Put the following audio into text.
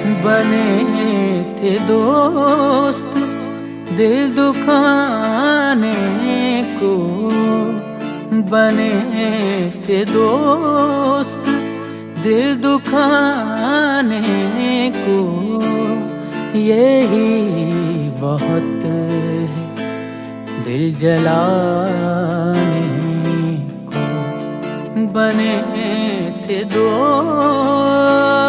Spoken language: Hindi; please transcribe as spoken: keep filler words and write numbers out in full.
बने थे दोस्त दिल दुखाने को, बने थे दोस्त दिल दुखाने को। यही बहुत है दिल जलाने को, बने थे दोस्त।